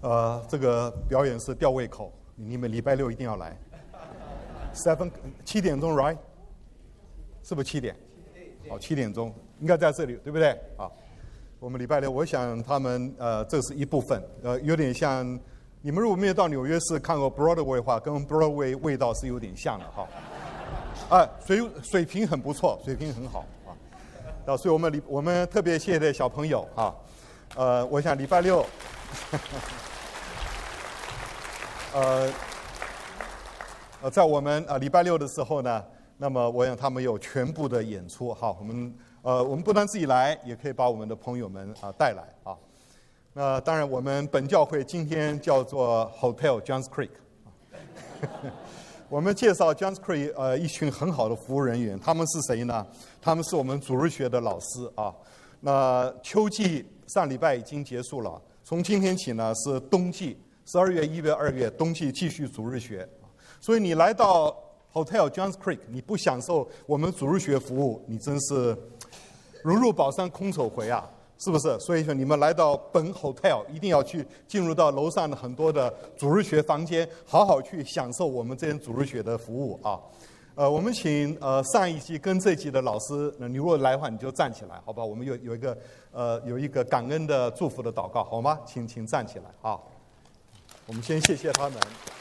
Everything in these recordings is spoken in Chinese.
这个表演是吊胃口，你们礼拜六一定要来。7点钟 ，right？ 是不是7点？好，7点钟应该在这里，对不对？好，我们礼拜六，我想他们这是一部分，有点像你们如果没有到纽约市看过 Broadway 的话，跟 Broadway 味道是有点像的哈。水平很不错，水平很好啊。所以我们特别谢谢小朋友啊。我想礼拜六。在我们礼拜六的时候呢，那么我想他们有全部的演出哈。我们不但自己来，也可以把我们的朋友们带来啊。那当然，我们本教会今天叫做 Hotel Johns Creek。我们介绍 Johns Creek 一群很好的服务人员，他们是谁呢？他们是我们主日学的老师啊。那秋季上礼拜已经结束了，从今天起呢是冬季，12月、1月、2月冬季继续主日学。所以你来到 Hotel Johns Creek， 你不享受我们主日学服务，你真是如入宝山空手回啊，是不是？所以说你们来到本 Hotel 一定要去进入到楼上的很多的主日学房间，好好去享受我们这些主日学的服务啊。我们请上一季跟这一季的老师，你如果来的话，你就站起来，好吧？我们有一个感恩的祝福的祷告，好吗？请站起来啊！我们先谢谢他们。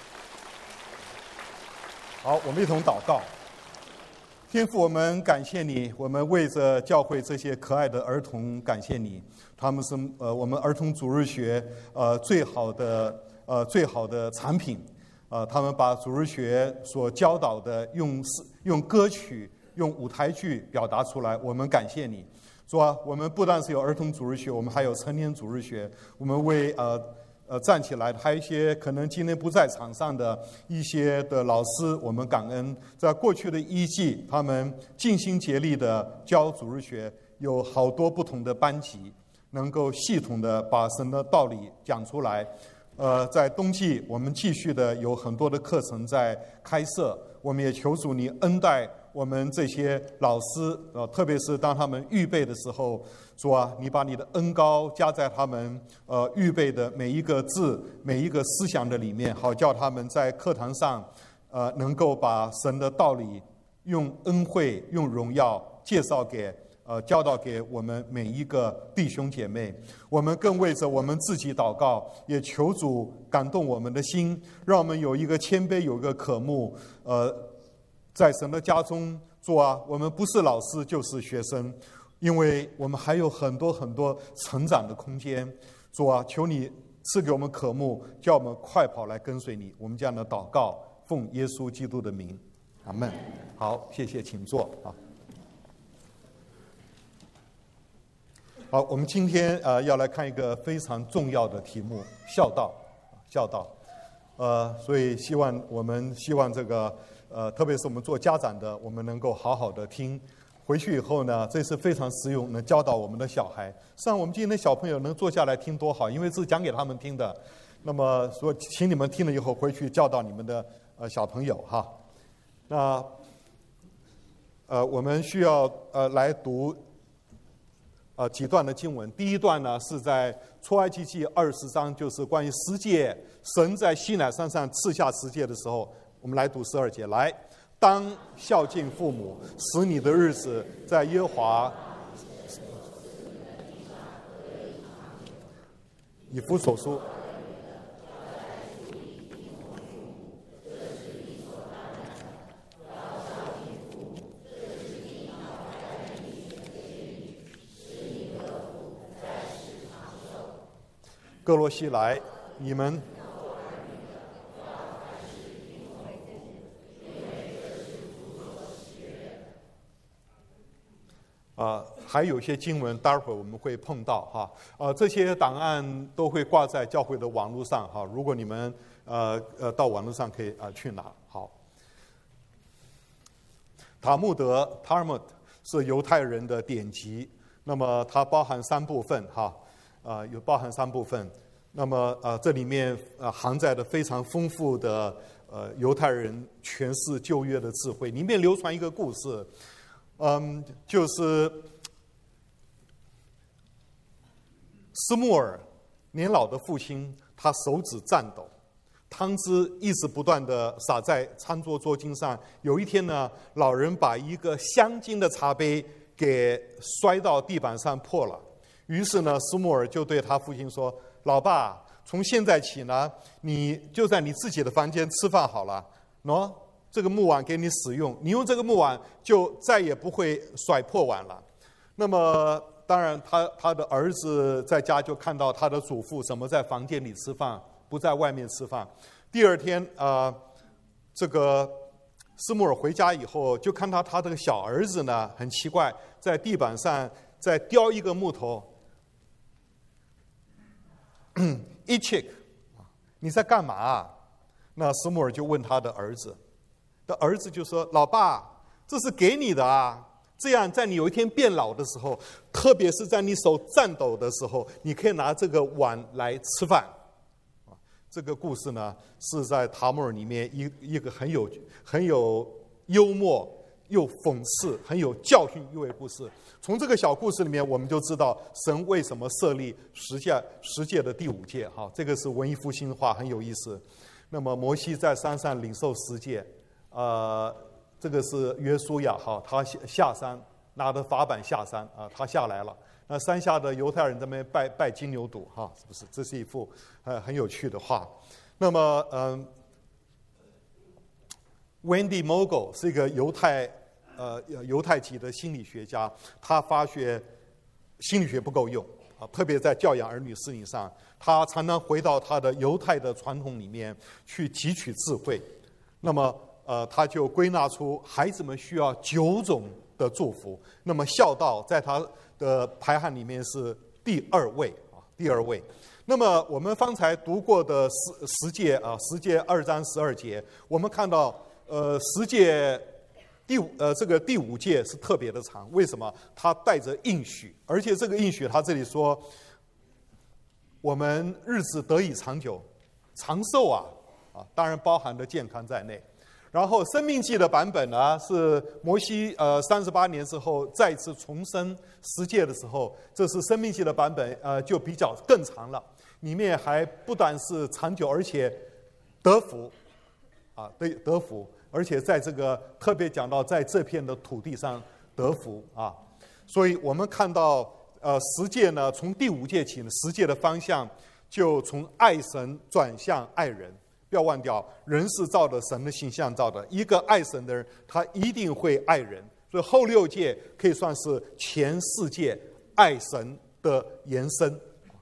好，我们一同祷告。天父，我们感谢你，我们为着教会这些可爱的儿童感谢你，他们是我们儿童主日学最好的产品。他们把主日学所教导的用歌曲、用舞台剧表达出来，我们感谢你，主啊！我们不但是有儿童主日学，我们还有成年主日学。我们为站起来，还有一些可能今天不在场上的一些的老师，我们感恩。在过去的1季，他们尽心竭力的教主日学，有好多不同的班级，能够系统的把神的道理讲出来。在冬季，我们继续的有很多的课程在开设，我们也求主你恩待我们这些老师，特别是当他们预备的时候，主啊，你把你的恩膏加在他们预备的每一个字、每一个思想的里面，好叫他们在课堂上能够把神的道理用恩惠、用荣耀教导给我们每一个弟兄姐妹。我们更为着我们自己祷告，也求主感动我们的心，让我们有一个谦卑，有一个渴慕。在神的家中，主啊，我们不是老师就是学生，因为我们还有很多很多成长的空间。主啊，求你赐给我们渴慕，叫我们快跑来跟随你。我们这样的祷告，奉耶稣基督的名，阿们。好，谢谢，请坐啊。好，我们今天要来看一个非常重要的题目——孝道。孝道，所以希望这个特别是我们做家长的，我们能够好好的听。回去以后呢，这是非常实用，能教导我们的小孩。像我们今天的小朋友能坐下来听多好，因为是讲给他们听的。那么说，请你们听了以后回去教导你们的小朋友哈。那我们需要来读几段的经文。第一段呢是在出埃及记20章，就是关于十诫，神在西乃山上赐下十诫的时候，我们来读12节。来，当孝敬父母，使你的日子在耶和华以弗所书。哥罗西来，你们还有一些经文，待会儿我们会碰到哈。这些档案都会挂在教会的网络上哈。如果你们到网络上可以去拿。好，塔木德 （Talmud） 是犹太人的典籍，那么它包含3部分哈。包含3部分，那么这里面含在的非常丰富的犹太人诠释旧约的智慧。里面流传一个故事，就是斯穆尔年老的父亲， 他手指颤抖，汤汁一直不断地洒在餐桌桌巾上。有一天呢，老人把一个镶金的茶杯给摔到地板上破了。于是呢，斯穆尔就对他父亲说：“老爸，从现在起呢，你就在你自己的房间吃饭好了。喏，这个木碗给你使用，你用这个木碗就再也不会甩破碗了。”那么当然他的儿子在家就看到他的祖父怎么在房间里吃饭，不在外面吃饭。第二天这个斯穆尔回家以后，就看到他这个小儿子呢，很奇怪，在地板上在雕一个木头。一 check， 你在干嘛啊？那斯穆尔就问他的儿子，的儿子就说：“老爸，这是给你的啊，这样在你有一天变老的时候，特别是在你手颤抖的时候，你可以拿这个碗来吃饭。”这个故事呢，是在塔木尔里面一个很有幽默又讽刺、很有教训意味的故事。从这个小故事里面，我们就知道神为什么设立十诫的第5诫。这个是文艺复兴话，很有意思。那么摩西在山上领受10诫，这个是约书亚，他下山拿着法板下山他下来了。那山下的犹太人在那边拜金牛犊，是不是？这是一幅很有趣的画。那么Wendy Mogul 是一个犹太籍的心理学家，他发觉心理学不够用特别在教养儿女事情上，他常常回到他的犹太的传统里面去汲取智慧。那么他就归纳出孩子们需要9种的祝福。那么孝道在他的排行里面是第2位第2位。那么我们方才读过的十诫10诫2章12节，我们看到10诫这个第5诫是特别的长。为什么？它带着应许，而且这个应许他这里说我们日子得以长久长寿当然包含了健康在内。然后生命记的版本呢，是摩西38年之后再次重生10诫的时候，这是生命记的版本就比较更长了，里面还不但是长久，而且得福得福，而且在这个特别讲到在这片的土地上得福所以我们看到10诫呢，从第5诫起10诫的方向就从爱神转向爱人。不要忘掉，人是照着神的形象造的，一个爱神的人，他一定会爱人。所以后6诫可以算是前4诫爱神的延伸。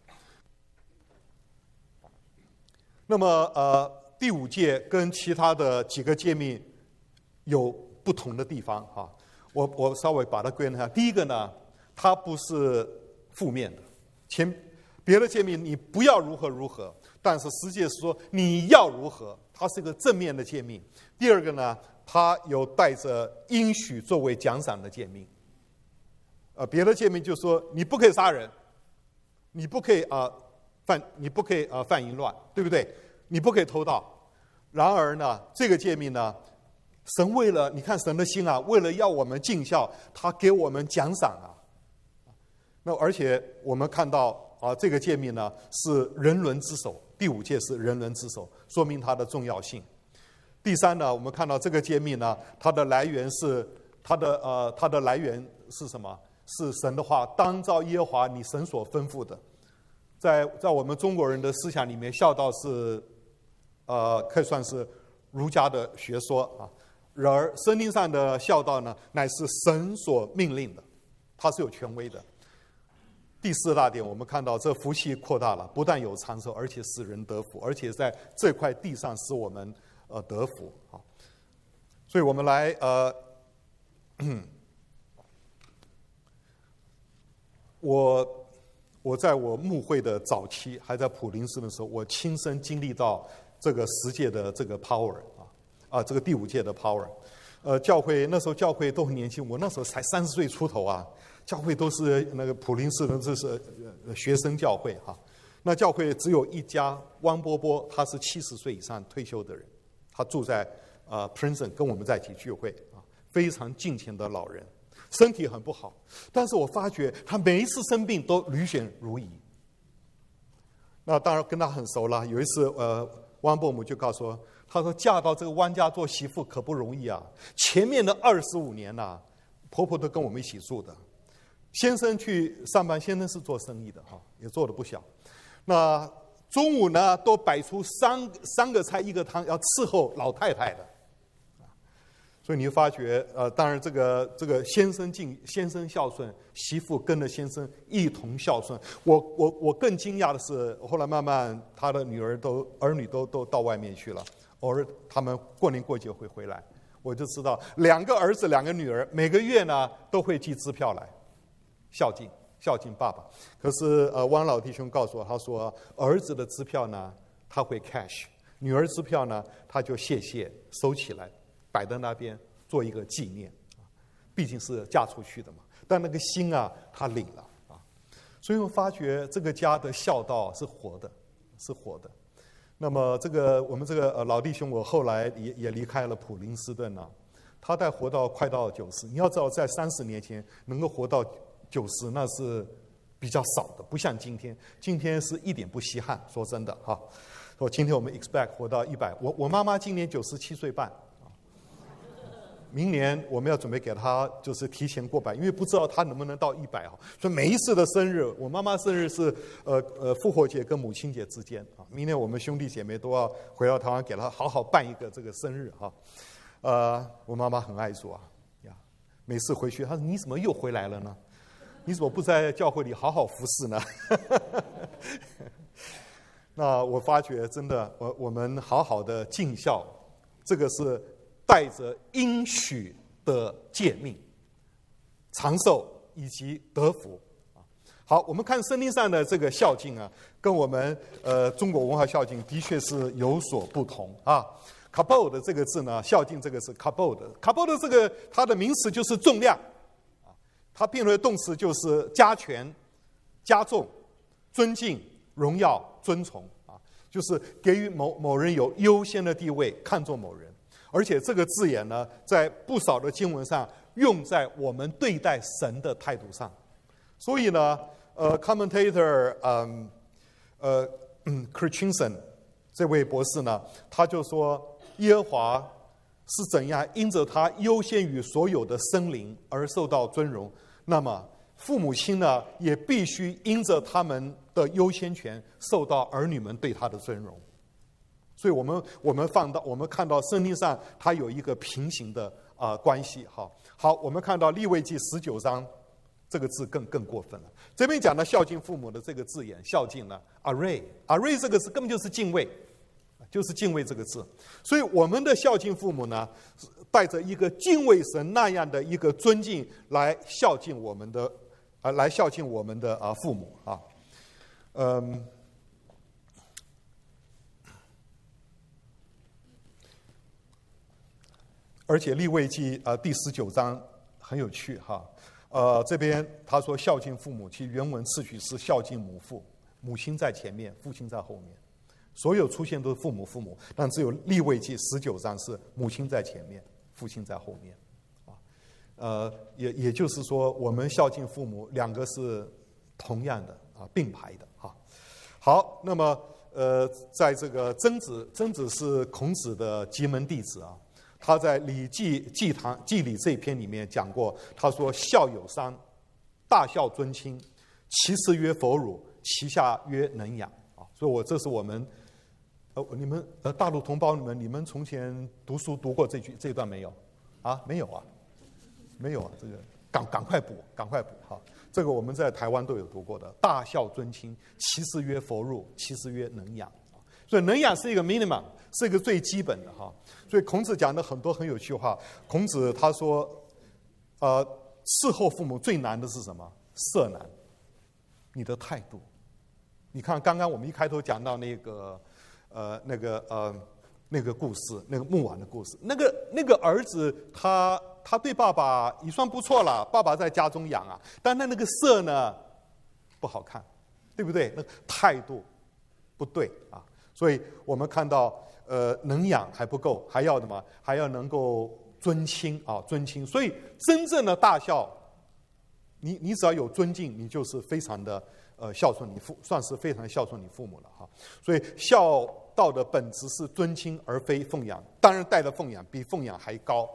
那么第5诫跟其他的几个诫命有不同的地方我稍微把它归纳一下。第一个呢，它不是负面的，别的诫命你不要如何如何，但是10诫是说你要如何，它是一个正面的诫命。第二个呢，它有带着应许作为奖赏的诫命。别的诫命就说你不可以杀人，你不可以犯淫乱，对不对？你不可以偷盗。然而呢，这个诫命呢，神为了你看神的心为了要我们尽孝，他给我们奖赏那而且我们看到这个诫命呢是人伦之首，第5诫是人伦之首，说明它的重要性。第3呢，我们看到这个诫命呢，它的来源是什么？是神的话，当照耶和华你神所吩咐的。在我们中国人的思想里面，孝道是可以算是儒家的学说然而圣经上的孝道呢，乃是神所命令的，它是有权威的。第4大点，我们看到这福气扩大了，不但有长寿，而且使人得福，而且在这块地上使我们得福所以我们来我在我牧会的早期，还在普林斯的时候，我亲身经历到这个10诫的这个 power 这个第5诫的 power。教会那时候教会都很年轻，我那时候才30岁出头教会都是那个普林斯的，这是学生教会那教会只有一家，汪波波，他是70岁以上退休的人，他住在Princeton， 跟我们在一起聚会非常敬虔的老人，身体很不好，但是我发觉他每一次生病都屡选如仪。 那当然跟他很熟了。有一次，汪伯母就告诉我，他说嫁到这个汪家做媳妇可不容易啊，前面的25年呐，婆婆都跟我们一起住的。先生去上班，先生是做生意的哈，也做得不小。那中午呢，都摆出三个菜一个汤，要伺候老太太的。所以你会发觉，当然这个先生孝顺，媳妇跟着先生一同孝顺。我更惊讶的是，后来慢慢他的儿女都到外面去了，偶尔他们过年过节会回来，我就知道2个儿子2个女儿每个月呢都会寄支票来，孝敬爸爸。可是汪老弟兄告诉我，他说儿子的支票呢他会 cash， 女儿支票呢他就谢收起来。摆在那边做一个纪念，毕竟是嫁出去的嘛。但那个心啊，他领了啊。所以我发觉这个家的孝道是活的，是活的。那么我们这个老弟兄，我后来也离开了普林斯顿了。他快到90，你要知道，在30年前能够活到90，那是比较少的，不像今天。今天是一点不稀罕，说真的哈。今天我们 expect 活到100。我妈妈今年97岁半。明年我们要准备给他就是提前过100，因为不知道他能不能到100啊。所以每一次的生日，我妈妈生日是复活节跟母亲节之间啊。明年我们兄弟姐妹都要回到台湾，给他好好办一个这个生日哈。我妈妈很爱做啊，每次回去她说你怎么又回来了呢？你怎么不在教会里好好服侍呢？那我发觉真的，我们好好的尽孝，这个是带着应许的诫命，长寿以及得福。好，我们看圣经上的这个孝敬啊，跟我们中国文化孝敬的确是有所不同啊。kabod 这个字呢，孝敬这个是 kabod 这个它的名词就是重量啊，它变为动词就是加权、加重、尊敬、荣耀、尊崇啊，就是给予某人有优先的地位，看重某人。而且这个字眼呢，在不少的经文上用在我们对待神的态度上。所以呢commentator Christensen 这位博士呢，他就说耶和华是怎样因着他优先于所有的生灵而受到尊荣，那么父母亲呢也必须因着他们的优先权受到儿女们对他的尊荣。所以我们看到圣经上它有一个平行的关系。好，我们看到利未记19章这个字更过分了。这边讲的孝敬父母的这个字眼，孝敬呢 array 这个字根本就是敬畏，就是敬畏这个字。所以我们的孝敬父母呢，带着一个敬畏神那样的一个尊敬来孝敬我们的父母啊。而且利未记第19章很有趣哈。这边他说孝敬父母，其实原文次序是孝敬母父，母亲在前面，父亲在后面。所有出现都是父母，但只有利未记19章是母亲在前面，父亲在后面。也就是说，我们孝敬父母两个是同样的并排的哈。好，那么在这个曾子是孔子的极门弟子啊。他在《礼记纪礼》这一篇里面讲过，他说孝有三，大孝尊亲，其次曰弗辱，其下曰能养啊。所以这是我们你们大陆同胞你们从前读书读过这段没有啊？没有啊，没有啊。这个赶快补哈。这个我们在台湾都有读过的，大孝尊亲，其次曰弗辱，其次曰能养。所以能养是一个 minimum， 是一个最基本的哈。所以孔子讲的很多很有趣话。孔子他说，伺候父母最难的是什么？色难，你的态度。你看刚刚我们一开头讲到那个故事，那个木碗的故事，那个儿子他对爸爸也算不错了，爸爸在家中养啊，但那个色呢不好看，对不对？那个态度不对啊。所以我们看到，能养还不够，还要什么？还要能够尊亲啊，尊亲。所以真正的大孝你只要有尊敬，你就是非常的孝顺算是非常孝顺你父母了哈。所以孝道的本质是尊亲而非奉养，当然带的奉养比奉养还高。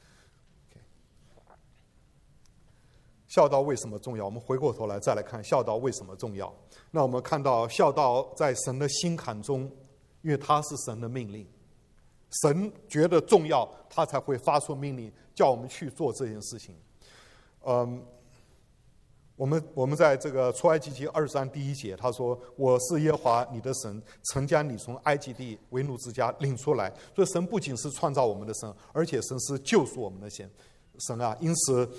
孝道为什么重要？我们回过头来再来看孝道为什么重要。那我们看到孝道在神的心坎中，因为它是神的命令，神觉得重要，他才会发出命令叫我们去做这件事情。我们在这个出埃及记23章第1节，他说：“我是耶和华你的神，曾将你从埃及地为奴之家领出来。”所以神不仅是创造我们的神，而且神是救赎我们的神啊。因此，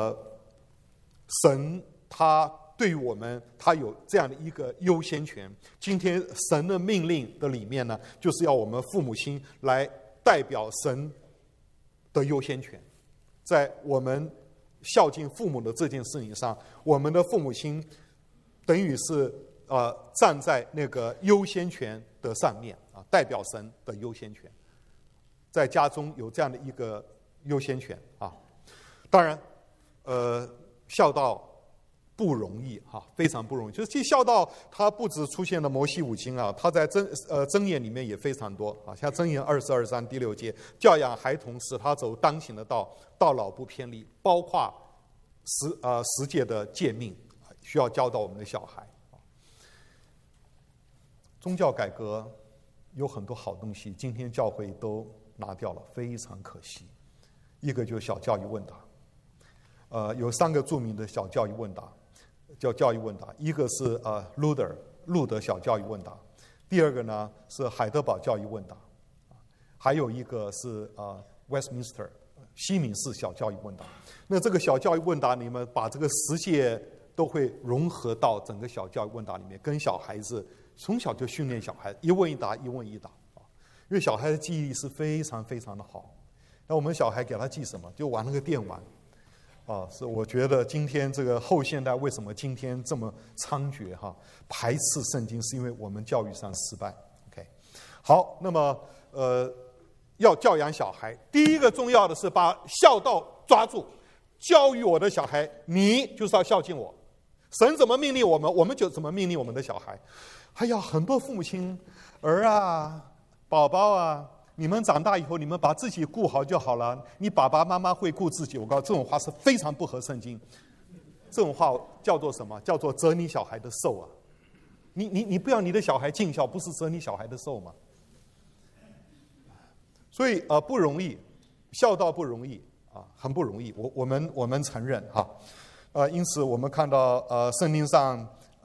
神他对于我们，他有这样的一个优先权。今天神的命令的里面呢，就是要我们父母亲来代表神的优先权，在我们孝敬父母的这件事情上，我们的父母亲等于是站在那个优先权的上面啊，代表神的优先权，在家中有这样的一个优先权啊。当然，孝道不容易哈，非常不容易。就是孝道，它不只出现了摩西五经啊，它在箴言里面也非常多啊。像箴言22章第6节，教养孩童，使他走当行的道，到老不偏离，包括十诫的诫命，需要教导我们的小孩。宗教改革有很多好东西，今天教会都拿掉了，非常可惜。一个就是小教育问答，有3个著名的小教育问答。叫教育问答，一个是路德小教育问答，第二个呢是海德堡教育问答，还有一个是Westminster 西敏寺小教育问答。那这个小教育问答里面，把这个10诫都会融合到整个小教育问答里面，跟小孩子从小就训练小孩一问一答，一问一答啊，因为小孩的记忆力是非常非常的好。那我们小孩给他记什么？就玩那个电玩。是我觉得今天这个后现代为什么今天这么猖獗哈？排斥圣经是因为我们教育上失败。OK， 好，那么要教养小孩，第一个重要的是把孝道抓住，教育我的小孩，你就是要孝敬我，神怎么命令我们，我们就怎么命令我们的小孩。哎呀，很多父母亲儿啊，宝宝啊。你们长大以后，你们把自己顾好就好了。你爸爸妈妈会顾自己，我告诉你，这种话是非常不合圣经。这种话叫做什么？叫做折你小孩的寿啊！你不要你的小孩尽孝，不是折你小孩的寿吗？所以不容易，孝道不容易啊，很不容易。我们承认哈。因此我们看到圣经上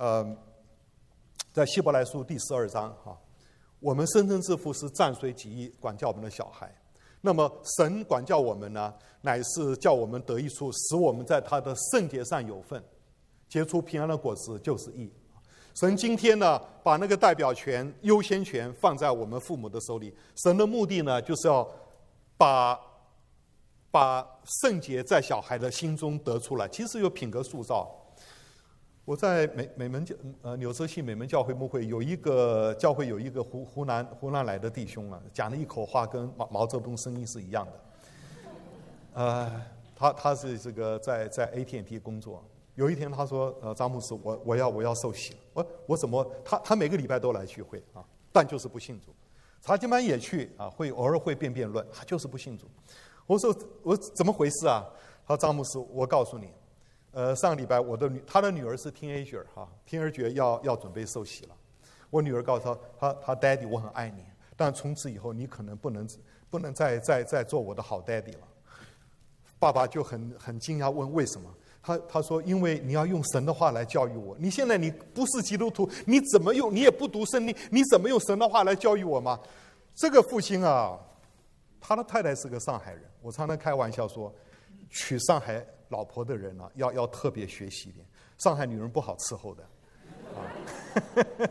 在希伯来书第12章哈。我们生身之父是暂随己意管教我们的小孩，那么神管教我们呢，乃是叫我们得益处，使我们在他的圣洁上有份，结出平安的果子，就是义。神今天呢，把那个代表权、优先权放在我们父母的手里。神的目的呢，就是要把圣洁在小孩的心中得出来。其实有品格塑造。我在美门纽泽西美门教会牧会有一个教会有一个湖南来的弟兄啊，讲了一口话跟毛泽东声音是一样的。他是这个在 AT&T 工作。有一天他说张牧师，我要受洗了。我怎么他每个礼拜都来聚会啊，但就是不信主。查经班也去啊，偶尔会辩论，他就是不信主。我说我怎么回事啊？他说张牧师，我告诉你。上个礼拜他的女儿是 teenager 哈 ，teenager 要准备受洗了。我女儿告诉他 Daddy 我很爱你，但从此以后你可能不能再做我的好 Daddy 了。爸爸就很惊讶问为什么？他说因为你要用神的话来教育我，你现在你不是基督徒，你怎么用？你也不读圣经，你怎么用神的话来教育我吗？这个父亲啊，他的太太是个上海人，我常常开玩笑说，娶上海老婆的人啊，要特别学习一点。上海女人不好伺候的。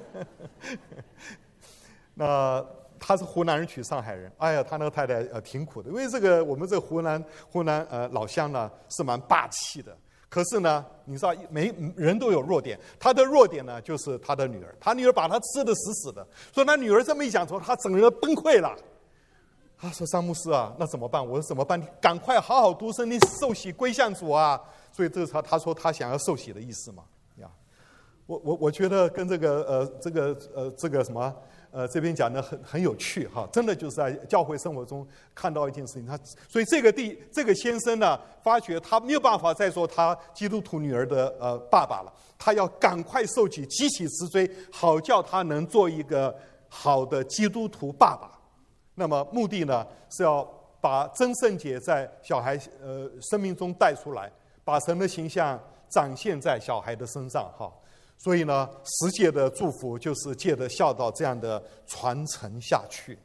那他是湖南人娶上海人，哎呀，他那个太太挺苦的，因为我们这个湖南老乡呢是蛮霸气的。可是呢，你知道每人都有弱点，他的弱点呢就是他的女儿，他女儿把他吃得死死的，所以他女儿这么一讲，他整个人崩溃了。他说：“张牧师啊，那怎么办？”我说：“怎么办？你赶快好好读圣经，受洗归向主啊！ 所以这是他说他想要受洗的意思嘛呀。我觉得跟这个什么这边讲的很有趣哈，真的就是在教会生活中看到一件事情，所以这个先生呢，发觉他没有办法再做他基督徒女儿的爸爸了，他要赶快受洗，急起直追，好叫他能做一个好的基督徒爸爸。那么目的呢是要把真圣洁在小孩生命中带出来，把神的形象展现在小孩的身上哈。所以呢10诫的祝福就是借着孝道这样的传承下去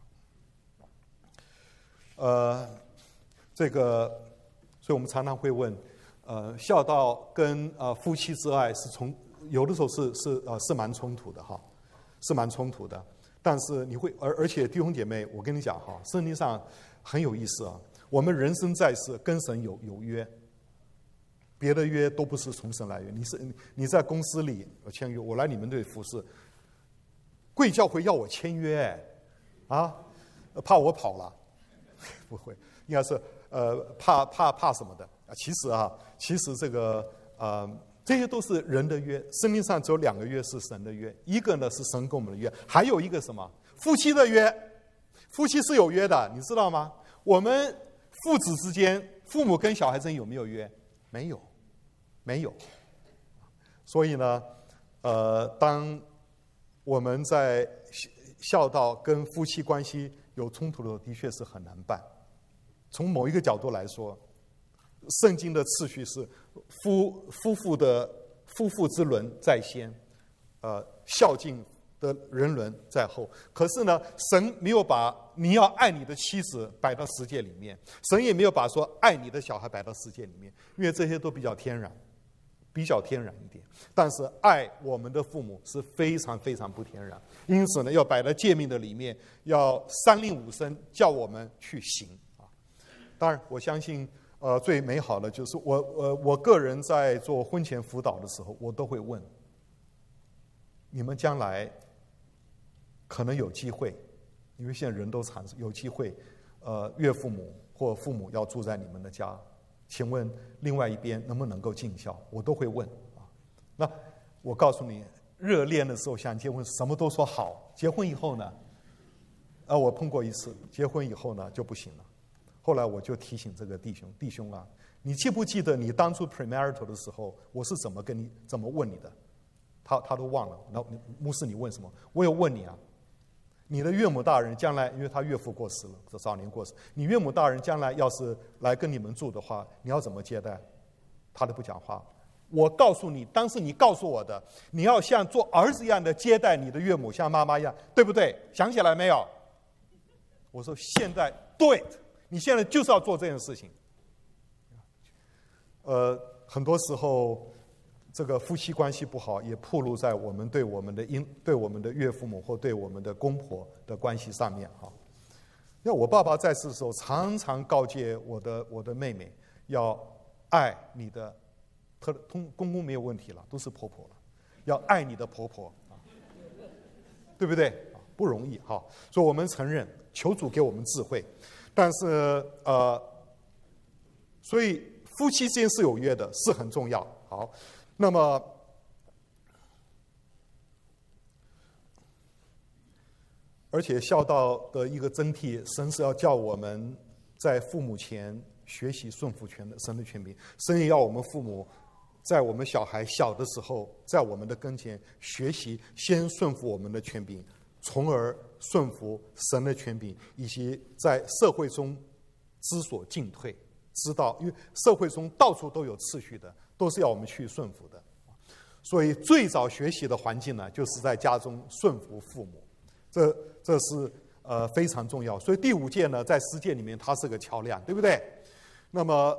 所以我们常常会问孝道跟夫妻之爱是有的时候是蛮冲突的哈，是蛮冲突的。但是你会而且弟兄姐妹，我跟你讲哈，圣经上很有意思啊。我们人生在世跟神有约，别的约都不是从神来约。你在公司里签约，我来你们队服侍，贵教会要我签约怕我跑了？不会，应该是怕什么的啊？其实这个这些都是人的约。圣经上只有2个约是神的约，一个呢是神跟我们的约，还有一个什么？夫妻的约。夫妻是有约的，你知道吗？我们父子之间，父母跟小孩之间有没有约？没有。所以呢，当我们在孝道跟夫妻关系有冲突的时候，的确是很难办。从某一个角度来说，圣经的次序是夫妇之伦在先，孝敬的人伦在后。可是呢，神没有把你要爱你的妻子摆到10诫里面，神也没有把说爱你的小孩摆到10诫里面，因为这些都比较天然一点。但是爱我们的父母是非常非常不天然，因此呢，要摆在诫命的里面，要3令5申叫我们去行啊。当然，我相信最美好的就是我个人在做婚前辅导的时候，我都会问你们将来可能有机会，因为现在人都有机会，岳父母或父母要住在你们的家，请问另外一边能不能够尽孝？我都会问啊。那我告诉你，热恋的时候想结婚，什么都说好，结婚以后呢，我碰过一次，结婚以后呢就不行了。后来我就提醒这个弟兄啊，你记不记得你当初 premarital 的时候，我是怎么问你的？他都忘了。那牧师，你问什么？我有问你啊。你的岳母大人将来，因为他岳父过世了，早年过世，你岳母大人将来要是来跟你们住的话，你要怎么接待？他都不讲话。我告诉你，当时你告诉我的，你要像做儿子一样的接待你的岳母，像妈妈一样，对不对？想起来没有？我说现在对，你现在就是要做这件事情。很多时候这个夫妻关系不好，也暴露在我们对我们的岳父母或对我们的公婆的关系上面哈。那我爸爸在世的时候，常常告诫我的妹妹要爱你的，公公没有问题了，都是婆婆了，要爱你的婆婆啊，对不对？不容易哈。所以我们承认，求主给我们智慧，但是所以夫妻之间是有约的，是很重要。好。那么，而且孝道的一个真谛，神是要叫我们在父母前学习顺服神的权柄，神也要我们父母在我们小孩小的时候，在我们的跟前学习先顺服我们的权柄，从而顺服神的权柄，以及在社会中知所进退，知道，因为社会中到处都有次序的，都是要我们去顺服的。所以最早学习的环境呢，就是在家中顺服父母，这是非常重要。所以第5诫呢，在10诫里面它是个桥梁，对不对？那么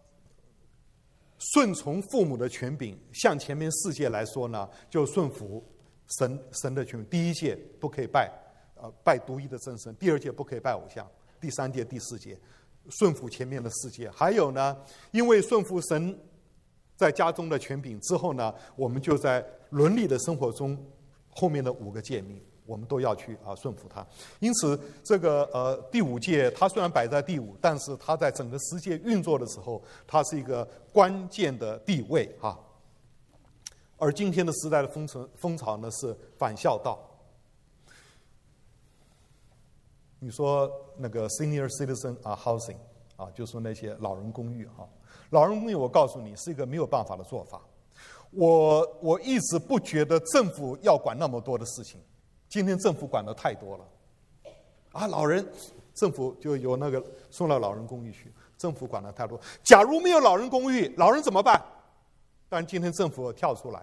顺从父母的权柄，像前面4诫来说呢，就顺服神的权柄。第1诫不可以拜独一的真神，第2诫不可以拜偶像，第3诫、第4诫顺服前面的4诫。还有呢，因为顺服神在家中的权柄之后呢，我们就在伦理的生活中后面的5个诫命， 我们都要去顺服他。因此，这个第五诫它虽然摆在第五，但是它在整个世界运作的时候，它是一个关键的地位啊。而今天的时代的风潮呢是反孝道。你说那个 senior citizen housing 就说那些老人公寓老人公寓我告诉你是一个没有办法的做法。我一直不觉得政府要管那么多的事情，今天政府管的太多了老人政府就有那个送到老人公寓去，政府管的太多。假如没有老人公寓，老人怎么办？但今天政府跳出来，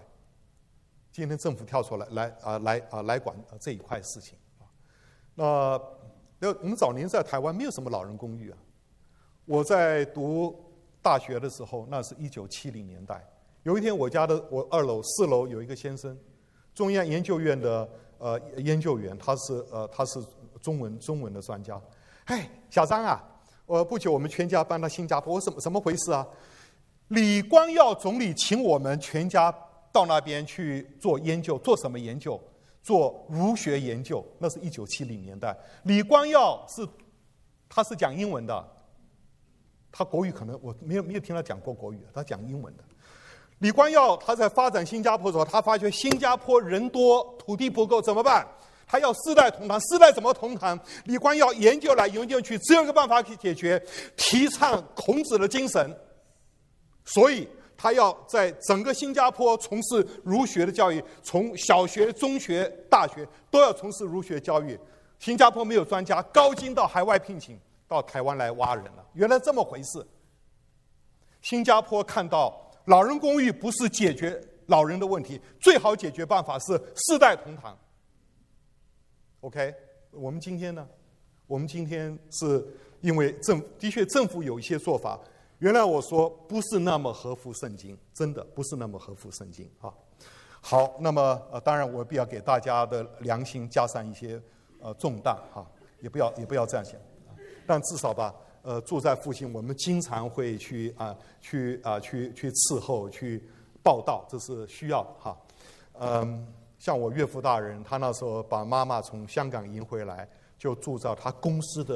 来管这一块事情那我们早年在台湾没有什么老人公寓我在读大学的时候，那是1970年代。有一天，我2楼、4楼有一个先生，中央研究院的研究员，他是中文的专家。小张不久我们全家搬到新加坡，怎么回事李光耀总理请我们全家到那边去做研究，做什么研究？做儒学研究。那是1970年代。李光耀他是讲英文的，他国语可能我没有听他讲过国语，他讲英文的。李光耀他在发展新加坡的时候，他发觉新加坡人多，土地不够，怎么办？他要世代同堂，世代怎么同堂？李光耀研究来研究去，只有一个办法可以解决，提倡孔子的精神。所以他要在整个新加坡从事儒学的教育，从小学、中学、大学都要从事儒学教育。新加坡没有专家，高薪到海外聘请，到台湾来挖人了。原来这么回事。新加坡看到老人公寓不是解决老人的问题，最好解决办法是世代同堂。OK， 我们今天呢？我们今天是因为的确政府有一些做法，原来我说不是那么合乎圣经，真的不是那么合乎圣经好，那么当然我必要给大家的良心加上一些重担也不要这样想但至少吧。住在附近，我们经常会去伺候、去报道，这是需要像我岳父大人，他那时候把妈妈从香港迎回来，就住在他公司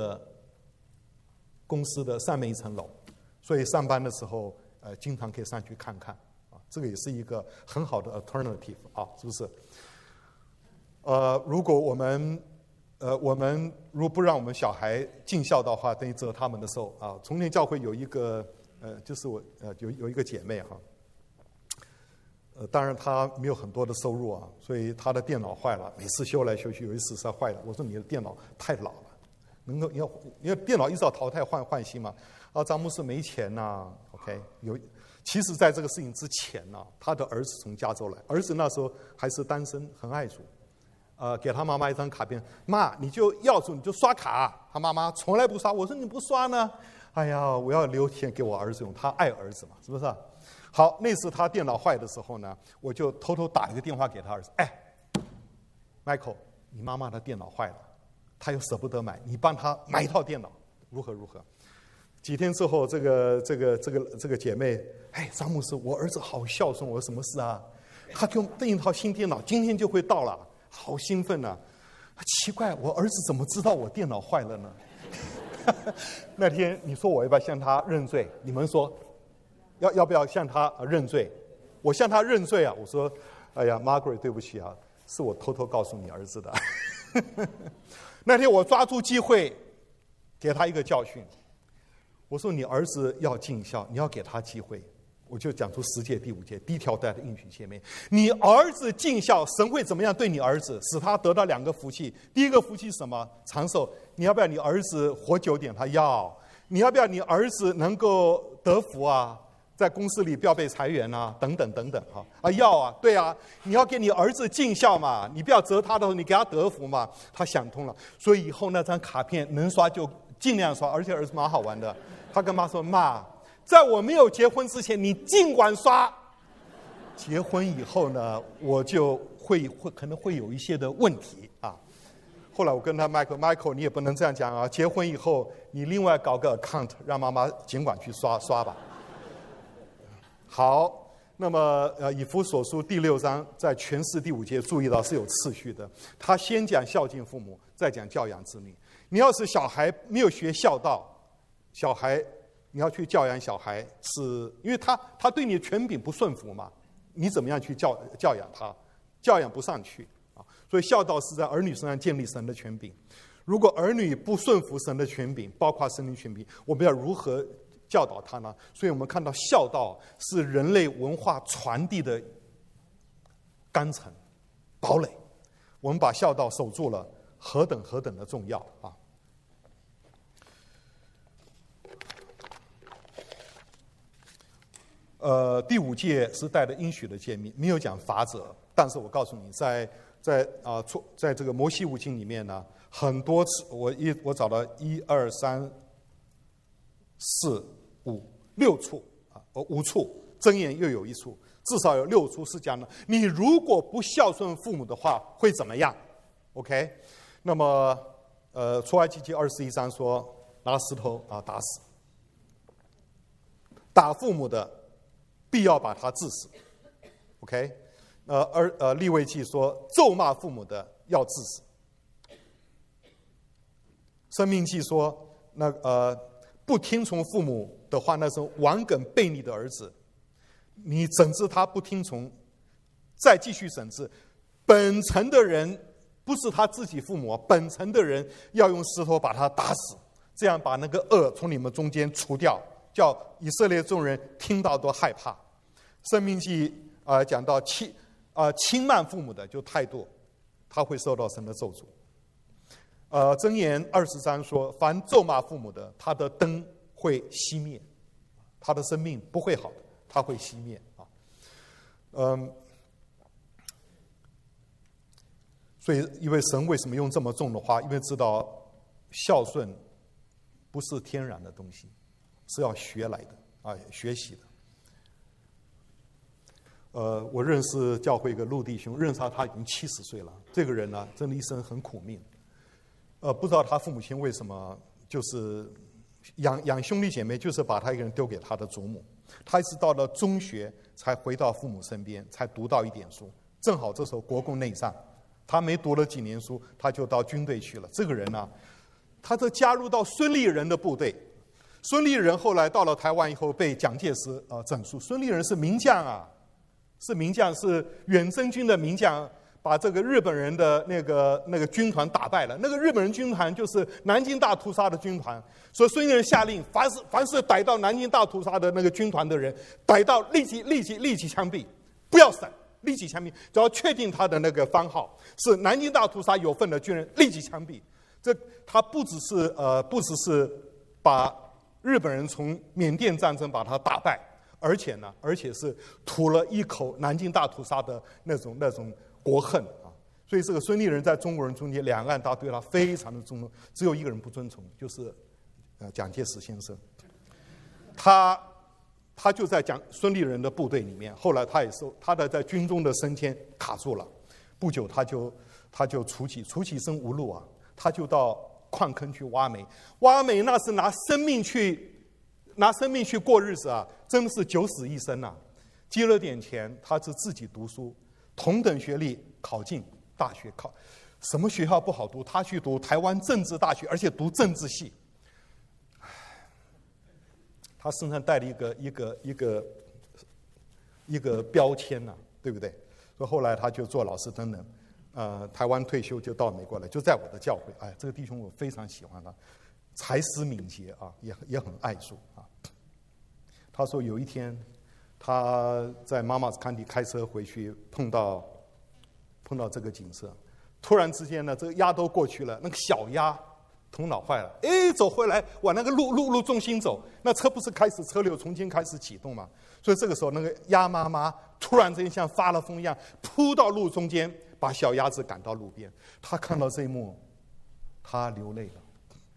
的上面一层楼，所以上班的时候经常可以上去看看这个也是一个很好的 alternative 是不是？如果我们如不让我们小孩尽孝的话，等于折他们的寿从前教会有一个就是我有一个姐妹当然她没有很多的收入所以她的电脑坏了，每次修来修去，有一次是坏了。我说你的电脑太老了，能够要电脑一直要淘汰换新嘛？张牧师没钱OK， 其实在这个事情之前他的儿子从加州来，儿子那时候还是单身，很爱主。给他妈妈一张卡片，妈，你就要主你就刷卡。他妈妈从来不刷，我说你不刷呢？哎呀，我要留钱给我儿子用，他爱儿子嘛，是不是？好，那次他电脑坏的时候呢，我就偷偷打了一个电话给他儿子，Michael， 你妈妈的电脑坏了，他又舍不得买，你帮他买一套电脑，如何？几天之后，这个姐妹，张牧师，我儿子好孝顺，我说什么事他给我订一套新电脑，今天就会到了。好兴奋奇怪，我儿子怎么知道我电脑坏了呢？那天你说我要不要向他认罪？你们说要不要向他认罪？我向他认罪我说，哎呀 ，Margaret， 对不起是我偷偷告诉你儿子的。那天我抓住机会给他一个教训，我说你儿子要尽孝，你要给他机会。我就讲出10诫第5诫，第一条带的应许诫命。你儿子尽孝，神会怎么样对你儿子？使他得到2个福气。第一个福气是什么？长寿。你要不要你儿子活久点？他要。你要不要你儿子能够得福在公司里不要被裁员等等要对你要给你儿子尽孝嘛，你不要折他的时候，你给他得福嘛。他想通了，所以以后那张卡片能刷就尽量刷，而且儿子蛮好玩的。他跟妈说，妈，在我没有结婚之前，你尽管刷。结婚以后呢，我就可能会有一些的问题后来我跟他 Michael， 你也不能这样讲结婚以后你另外搞个 account， 让妈妈尽管去刷吧。好， 那么以弗所书第6章在全诗第5节注意到是有次序的，他先讲孝敬父母，再讲教养子女。你要是小孩没有学孝道，小孩你要去教养小孩，是因为他对你的权柄不顺服嘛，你怎么样去教养他？教养不上去啊，所以孝道是在儿女身上建立神的权柄。如果儿女不顺服神的权柄，包括神的权柄，我们要如何教导他呢？所以我们看到孝道是人类文化传递的纲程、堡垒。我们把孝道守住了，何等的重要啊！第5诫是带着应许的诫命，没有讲法则。但是我告诉你，在这个摩西五经里面呢，很多次我找到1、2、3、4、5、6处啊，5处，箴言又有1处，至少有6处是讲的，你如果不孝顺父母的话会怎么样 ？OK， 那么出埃及记21章说拿石头打死，打父母的必要把他治死 ，OK。利未记说咒骂父母的要治死。申命记说不听从父母的话，那是顽梗悖逆的儿子，你整治他不听从，再继续整治。本城的人不是他自己父母，本城的人要用石头把他打死，这样把那个恶从你们中间除掉，叫以色列众人听到都害怕。申命记讲到轻慢父母的就态度，他会受到神的咒诅。箴言20章说，凡咒骂父母的，他的灯会熄灭，他的生命不会好的，他会熄灭啊。所以因为神为什么用这么重的话？因为知道孝顺不是天然的东西，是要学来的学习的。我认识教会一个陆弟兄，认识他已经70岁了。这个人呢，真的一生很苦命。不知道他父母亲为什么就是养兄弟姐妹，就是把他一个人丢给他的祖母。他一直到了中学才回到父母身边，才读到一点书。正好这时候国共内战，他没读了几年书，他就到军队去了。这个人呢，他就加入到孙立人的部队。孙立人后来到了台湾以后，被蒋介石整肃。孙立人是名将啊。是名将，是远征军的名将，把这个日本人的那个军团打败了。那个日本人军团就是南京大屠杀的军团，所以孙立人下令，凡是逮到南京大屠杀的那个军团的人，逮到立即枪毙，不要审，立即枪毙。只要确定他的那个番号是南京大屠杀有份的军人，立即枪毙。他不只是把日本人从缅甸战争把他打败。而且是吐了一口南京大屠杀的那种国恨啊！所以这个孙立人在中国人中间，两岸大对他非常的尊重，只有一个人不尊崇，就是蒋介石先生。他就在孙立人的部队里面，后来他也他在军中的升迁卡住了，不久他就出奇生无路啊，他就到矿坑去挖煤，那是拿生命去过日子啊，真的是九死一生啊！积了点钱，他是自己读书，同等学历考进大学，考什么学校不好读，他去读台湾政治大学，而且读政治系。他身上带了一个标签呐，对不对？所以后来他就做老师等等，台湾退休就到美国来，就在我的教会。哎，这个弟兄我非常喜欢他。才思敏捷啊，也很爱主啊。他说有一天他在妈妈康迪开车回去，碰到这个景色，突然之间呢，这个鸭都过去了，那个小鸭头脑坏了，走回来往那个路中心走，那车不是开始车流重新开始启动嘛？所以这个时候那个鸭妈妈突然之间像发了疯一样扑到路中间，把小鸭子赶到路边。他看到这一幕，他流泪了。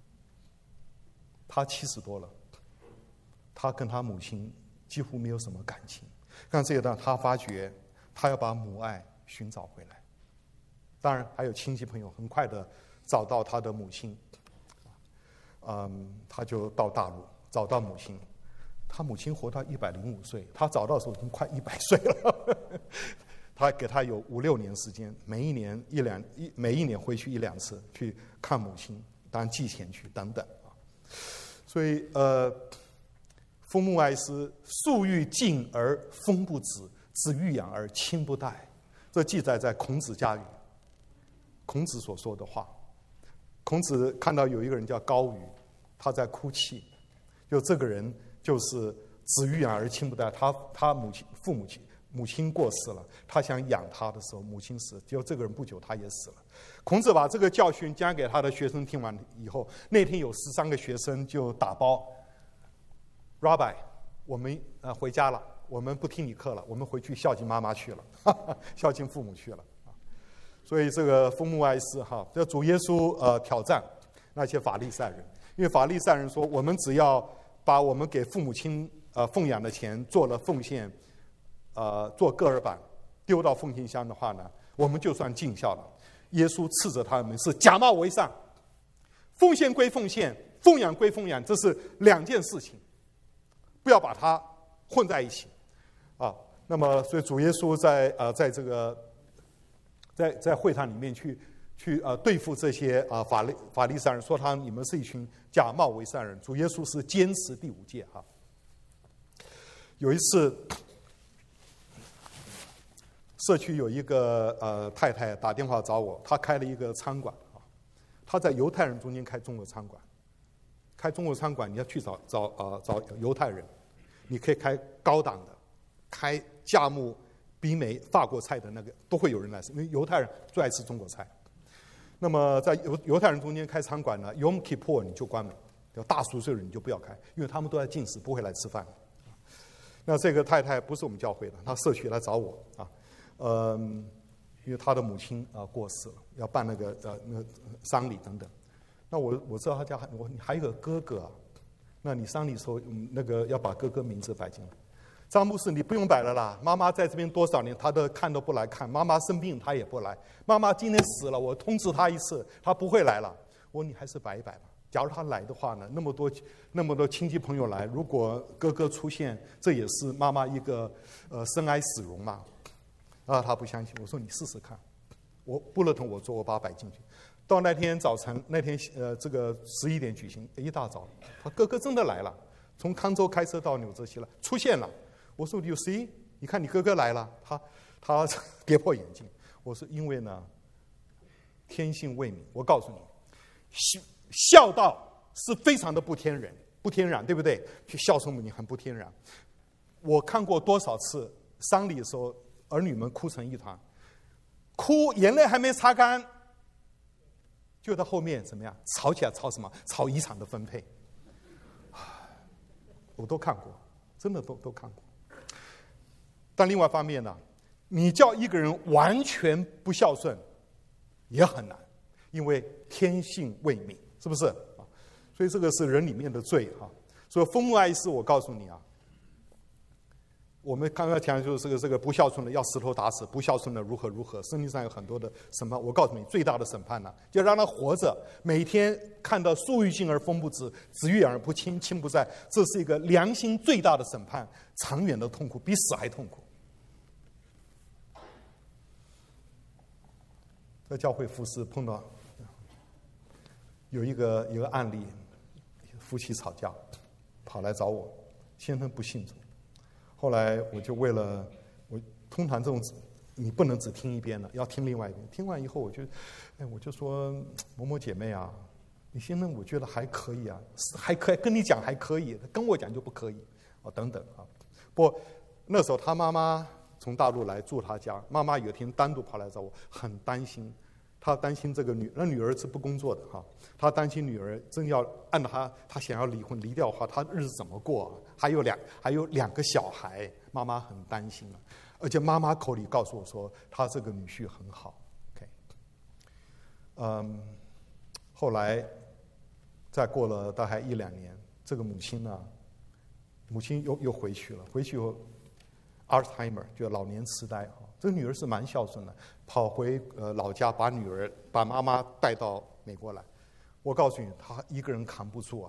他70多了，他跟他母亲几乎没有什么感情。看这一段，他发觉他要把母爱寻找回来。当然还有亲戚朋友很快的找到他的母亲，他就到大陆找到母亲。 他母亲活到105岁，他找到的时候已经快100岁了。他给他有5、6年时间，每一年回去1、2次去看母亲，当然寄钱去等等啊。所以父母爱师，树欲静而风不止，子欲养而亲不待。这记载在孔子家语，孔子所说的话。孔子看到有一个人叫高禹，他在哭泣，就这个人就是子欲养而亲不待。他母亲过世了，他想养他的时候，母亲死，结果这个人不久他也死了。孔子把这个教训讲给他的学生听完以后，那天有13个学生就打包 ，Rabbi， 我们回家了，我们不听你课了，我们回去孝敬妈妈去了，孝敬父母去了。所以这个父母爱师哈，这主耶稣挑战那些法利赛人，因为法利赛人说，我们只要把我们给父母亲奉养的钱做了奉献，做个儿版丢到奉献箱的话呢，我们就算尽孝了。耶稣斥责他们是假冒为善，奉献归奉献，奉养归奉养，这是2件事情，不要把它混在一起啊。那么，所以主耶稣在这个在会堂里面去对付这些法利赛人，说你们是一群假冒为善人。主耶稣是坚持第5诫哈。有一次，社区有一个太太打电话找我，她开了一个餐馆啊，她在犹太人中间开中国餐馆。开中国餐馆你要去找犹太人，你可以开高档的，开价目比美法国菜的那个都会有人来吃，因为犹太人最爱吃中国菜。那么在犹太人中间开餐馆呢 ，Yom Kippur 你就关门，大赎罪日你就不要开，因为他们都在禁食，不会来吃饭。那这个太太不是我们教会的，她社区来找我啊，因为她的母亲过世了，要办那个丧礼等等。那我知道她家你还有个哥哥啊，那你丧礼的时候那个要把哥哥名字摆进来。张牧师，你不用摆了啦。妈妈在这边多少年，他都看都不来看。妈妈生病，他也不来。妈妈今天死了，我通知他一次，他不会来了。我说你还是摆一摆吧。假如他来的话呢，那么多亲戚朋友来，如果哥哥出现，这也是妈妈一个生哀死容嘛。他不相信，我说你试试看。我不认同我做，我把它摆进去。到那天早晨，这个11点举行，一大早，他哥哥真的来了，从康州开车到纽泽西了，出现了。我说 You see， 你看你哥哥来了，他跌破眼镜。我说因为呢，天性未泯。我告诉你，孝道是非常的不天然，对不对？去孝顺母亲很不天然。我看过多少次丧礼的时候，儿女们哭成一团，哭眼泪还没擦干，就到后面怎么样吵起来？吵什么？吵遗产的分配。我都看过，真的都看过。但另外一方面呢，你叫一个人完全不孝顺也很难，因为天性未泯，是不是啊？所以这个是人里面的罪哈。所以父母爱师，我告诉你啊，我们刚刚讲就是这个不孝顺的要石头打死，不孝顺的如何，圣经上有很多的审判。我告诉你，最大的审判呢，就让他活着，每天看到树欲静而风不止，子欲养而不亲，亲不在，这是一个良心最大的审判，长远的痛苦，比死还痛苦。在教会服侍碰到有一个案例，夫妻吵架，跑来找我，先生不信主。后来我就为了通常这种你不能只听一边的，要听另外一边。听完以后我就说某某姐妹啊，你先生我觉得还可以啊，还可以跟你讲还可以，跟我讲就不可以等等啊。不过那时候他妈妈从大陆来住他家，妈妈有一天单独跑来找我，很担心。他担心这个女儿是不工作的哈，他担心女儿真要按照他想要离婚离掉的话，他日子怎么过啊？还有2个小孩，妈妈很担心了。而且妈妈口里告诉我说，他这个女婿很好。OK，后来再过了大概1、2年，这个母亲又回去了，回去后 Alzheimer 就老年痴呆哈。这个女儿是蛮孝顺的，跑回老家把妈妈带到美国来。我告诉你，她一个人扛不住啊，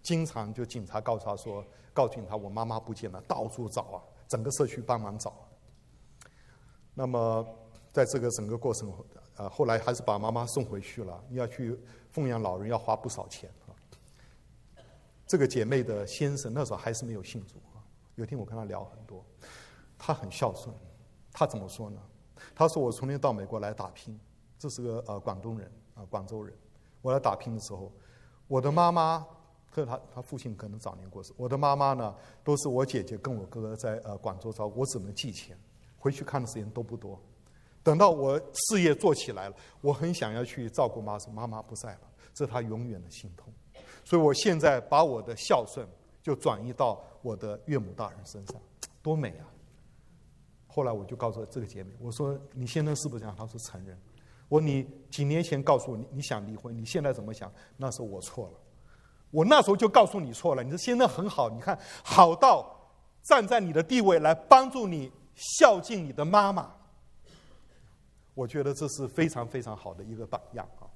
经常就警察告诉警察我妈妈不见了，到处找啊，整个社区帮忙找。那么在这个整个过程后来还是把妈妈送回去了。你要去奉养老人要花不少钱啊。这个姐妹的先生那时候还是没有信主啊。有一天我跟他聊很多，他很孝顺。他怎么说呢？他说我从前到美国来打拼，这是个广东人啊，广州人。我来打拼的时候，我的妈妈他父亲可能早年过世，我的妈妈呢都是我姐姐跟我哥哥在广州照顾，我只能寄钱，回去看的时间都不多。等到我事业做起来了，我很想要去照顾妈，妈妈不在了，这是他永远的心痛。所以我现在把我的孝顺就转移到我的岳母大人身上，多美啊！后来我就告诉这个姐妹，我说你先生是不是这样？她说承认。我说你几年前告诉我你想离婚，你现在怎么想？那时候我错了，我那时候就告诉你错了。你的先生很好，你看好到站在你的地位来帮助你孝敬你的妈妈。我觉得这是非常非常好的一个榜样啊。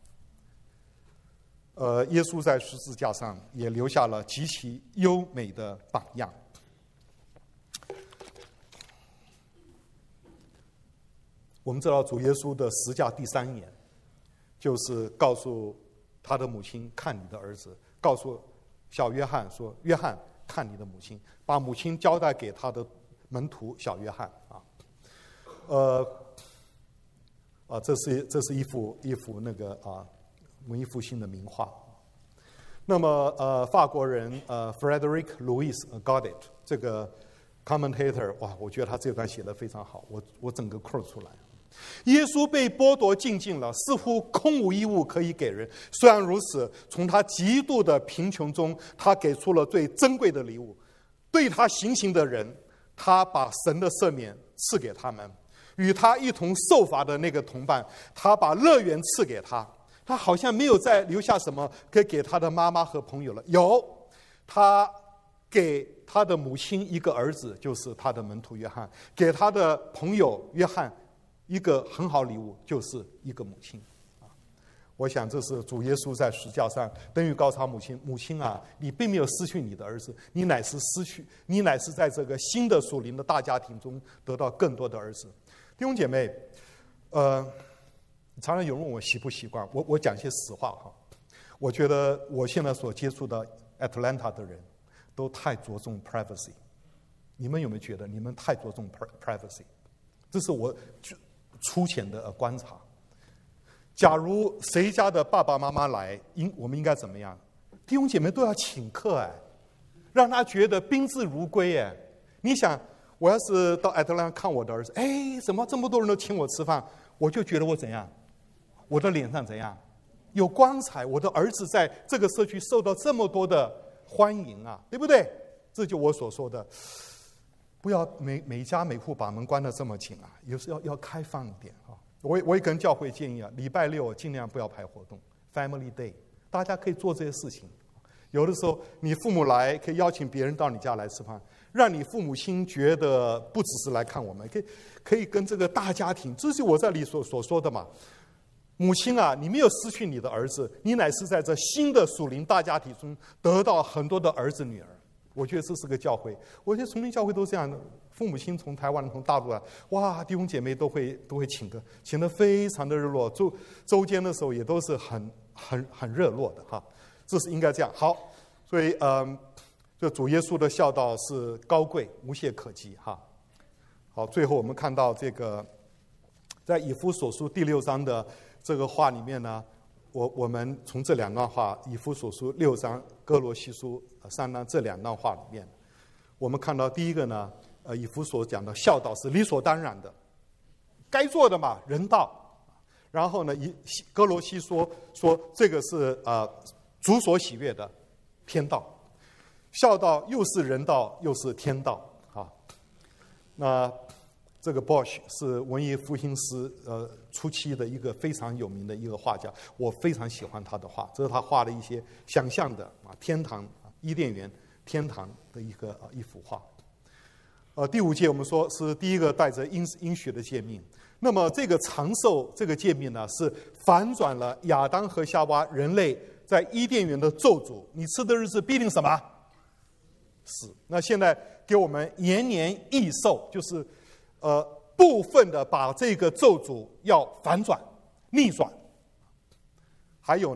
耶稣在十字架上也留下了极其优美的榜样。我们知道主耶稣的十架第3言，就是告诉他的母亲看你的儿子，告诉小约翰说约翰看你的母亲，把母亲交代给他的门徒小约翰啊。这是一幅那个文艺复兴的名画。那么法国人Frederick Louis Godet 这个 commentator 哇，我觉得他这段写得非常好，我整个quote出来。耶稣被剥夺尽尽了，似乎空无一物可以给人。虽然如此，从他极度的贫穷中，他给出了最珍贵的礼物。对他行刑的人，他把神的赦免赐给他们。与他一同受罚的那个同伴，他把乐园赐给他。他好像没有再留下什么可以给他的妈妈和朋友了。有，他给他的母亲一个儿子，就是他的门徒约翰；给他的朋友约翰一个很好礼物，就是一个母亲。我想这是主耶稣在十字架上等于告诉他母亲：母亲啊，你并没有失去你的儿子，你乃是在这个新的属灵的大家庭中得到更多的儿子。弟兄姐妹，常常有人问我习不习惯，我讲些实话哈。我觉得我现在所接触的 Atlanta 的人都太着重 privacy。你们有没有觉得你们太着重 privacy？ 这是我粗浅的观察。假如谁家的爸爸妈妈来，我们应该怎么样？弟兄姐妹都要请客哎，让他觉得宾至如归哎。你想，我要是到艾特兰看我的儿子，哎，怎么这么多人都请我吃饭？我就觉得我怎样？我的脸上怎样？有光彩。我的儿子在这个社区受到这么多的欢迎啊，对不对？这就我所说的，不要每家每户把门关得这么紧啊，有时要开放一点啊。我也跟教会建议啊，礼拜6尽量不要排活动 ，Family Day， 大家可以做这些事情。有的时候你父母来，可以邀请别人到你家来吃饭，让你父母亲觉得不只是来看我们，可以跟这个大家庭，这是我这里所说的嘛。母亲啊，你没有失去你的儿子，你乃是在这新的属灵大家庭中得到很多的儿子女儿。我觉得这是个教会，我觉得重庆教会都这样的。父母亲从台湾从大陆来，哇，弟兄姐妹都会请客，请得非常的热络。周间的时候也都是很热络的哈，这是应该这样。好，所以就主耶稣的孝道是高贵无懈可击哈。好，最后我们看到这个在以弗所书第6章的这个话里面呢，我们从这2段话，以弗所书6章、哥罗西书3章这2段话里面，我们看到第一个呢，以弗所讲的孝道是理所当然的，该做的嘛，人道。然后呢，哥罗西说这个是主所喜悦的天道，孝道又是人道又是天道啊。那这个 Bosch 是文艺复兴诗初期的一个非常有名的一个画家，我非常喜欢他的画，这是他画的一些想象的天堂伊甸园天堂的一幅画。第5诫我们说是第一个带着应许的诫命。那么这个长寿这个诫命呢，是反转了亚当和夏娃人类在伊甸园的咒诅，你吃的日子必定什么？死。那现在给我们延年益寿，就是部分的把这个咒诅要反转、逆转。还有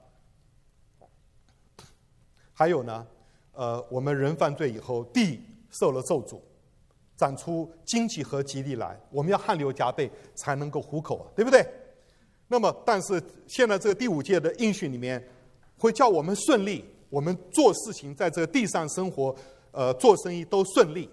呢，我们人犯罪以后，地受了咒诅，长出荆棘和蒺藜来，我们要汗流浃背才能够糊口啊，对不对？那么，但是现在这个第5届的应许里面，会叫我们顺利，我们做事情在这个地上生活，做生意都顺利。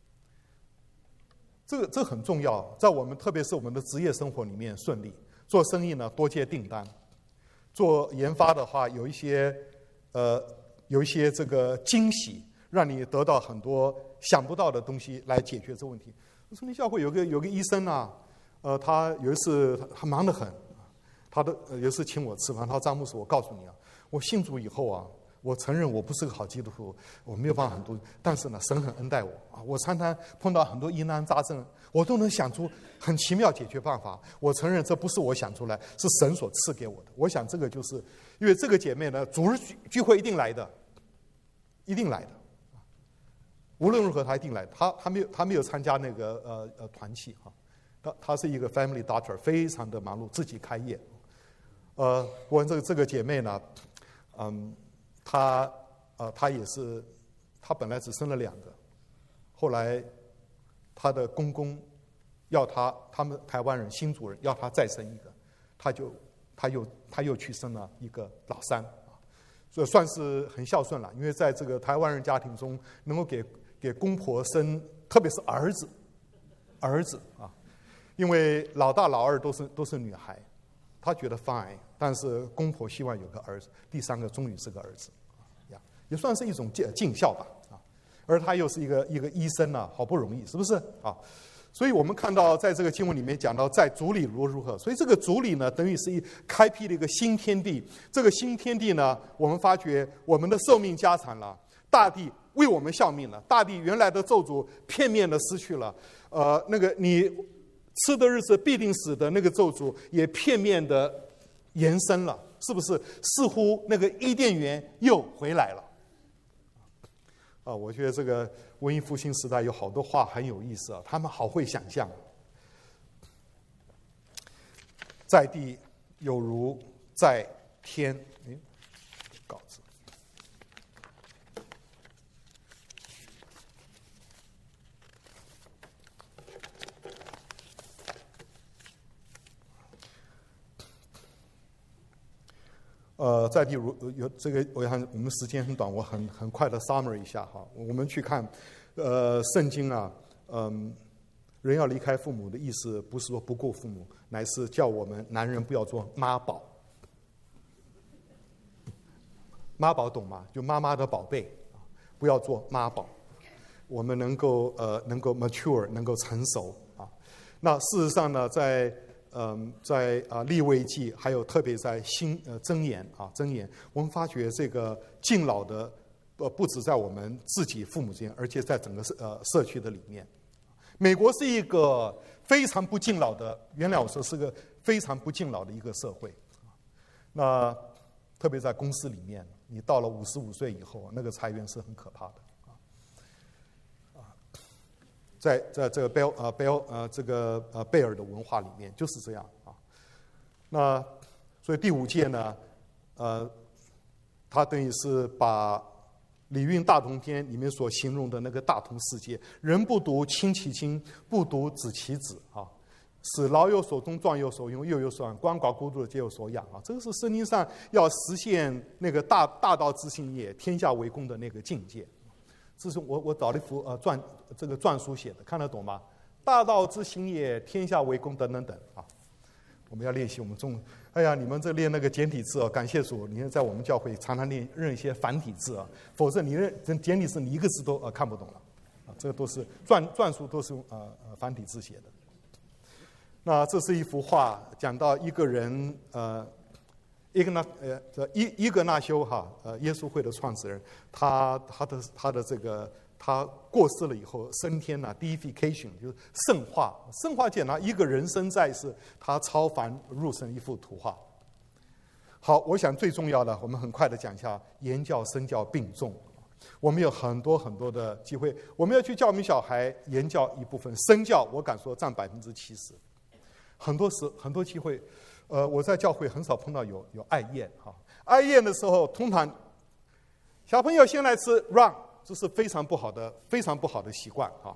这很重要，在我们特别是我们的职业生活里面顺利，做生意呢多接订单，做研发的话有一些这个惊喜，让你得到很多想不到的东西来解决这个问题。森林教会有个医生啊，他有一次他忙得很，有一次请我吃饭，他说张牧师，我告诉你啊，我信主以后啊，我承认我不是个好基督徒，我没有办法很多，但是呢，神很恩待我啊，我常常碰到很多疑难杂症，我都能想出很奇妙解决办法。我承认这不是我想出来，是神所赐给我的。我想这个就是因为这个姐妹呢，主日聚会一定来的，一定来的，无论如何她一定来的。她没有参加那个团契哈，她是一个 family doctor， 非常的忙碌，自己开业。我这个姐妹呢，她也是，她本来只生了2个，后来她的公公要他们台湾人新主人要她再生一个，她又去生了一个老三，所以算是很孝顺了。因为在这个台湾人家庭中，能够给公婆生，特别是儿子啊，因为老大老二都是女孩，她觉得 fine， 但是公婆希望有个儿子，第3个终于是个儿子，也算是一种尽孝吧啊。而他又是一个医生啊，好不容易，是不是啊？所以我们看到在这个经文里面讲到，在主里如何，所以这个主里呢，等于是开辟了一个新天地。这个新天地呢，我们发觉我们的寿命加长了，大地为我们效命了，大地原来的咒诅片面的失去了，那个你吃的日子必定死的那个咒诅也片面的延伸了，是不是？似乎那个伊甸园又回来了。我觉得这个文艺复兴时代有好多话很有意思啊，他们好会想象。在地有如在天，稿子。在地有这个，我想我们时间很短，我很快的 summary 一下哈。我们去看，圣经啊，人要离开父母的意思不是说不顾父母，乃是叫我们男人不要做妈宝。妈宝懂吗？就妈妈的宝贝，不要做妈宝。我们能够 mature， 能够成熟啊。那事实上呢，在利未记，还有特别在箴言，我们发觉这个敬老的不止在我们自己父母之间，而且在整个社区的里面。美国是一个非常不敬老的，原来我说是个非常不敬老的一个社会。那特别在公司里面，你到了55岁以后，那个裁员是很可怕的。在这个贝尔的文化里面就是这样啊。那所以第5届呢，它等于是把《礼运大同篇》里面所形容的那个大同世界，人不独亲其亲，不独子其子啊，使老有所终，壮有所用，幼有所养，鳏寡孤独的皆有所养啊。这个是圣经上要实现那个大道之行也，天下为公的那个境界。这是我找了一幅篆书写的，看得懂吗？大道之行也，天下为公等等等啊。我们要练习我们中，哎呀，你们这练那个简体字哦，感谢主，你看在我们教会常常认一些繁体字啊，否则你认简体字你一个字都看不懂了啊。这个都是篆书都是用繁体字写的。那这是一幅画，讲到一个人伊格纳修哈，耶稣会的创始人，他的这个他过世了以后升天了 ，deification 就是圣化，圣化简单一个人生在世，他超凡入圣一幅图画。 好，我想最重要的，我们很快的讲一下言教身教并重。我们有很多很多的机会，我们要去教我们小孩言教一部分，身教我敢说占70%。很多机会，我在教会很少碰到有爱宴哈。爱宴的时候，通常小朋友先来吃，让这是非常不好的习惯哈。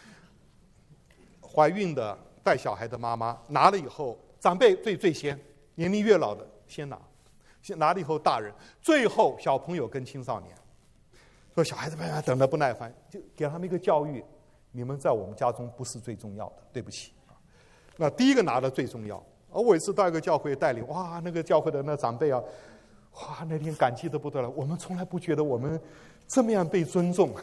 怀孕的带小孩的妈妈拿了以后，长辈最先，年龄越老的先拿了以后大人，最后小朋友跟青少年。说小孩子们等得不耐烦，就给他们一个教育：你们在我们家中不是最重要的，对不起。那第一个拿的最重要。而我有一次到一个教会带领，哇，那个教会的那长辈啊，哇，那天感激得不得了。我们从来不觉得我们这么样被尊重。